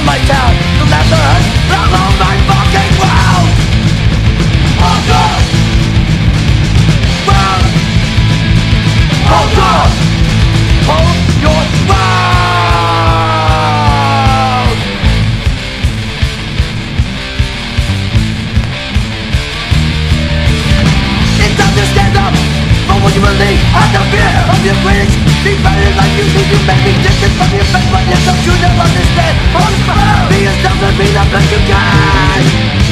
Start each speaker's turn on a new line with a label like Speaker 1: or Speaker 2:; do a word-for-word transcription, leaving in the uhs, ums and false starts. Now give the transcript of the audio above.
Speaker 1: my town. The laughter hurts along my fucking world. Hold up! World! Hold up! Hold your world! It's time to stand up for what you believe. Out the fear of your critics. Be fighting like you think you make me distant from your face. But if don't you never understand, hold the fire. Be yourself and be the best you can.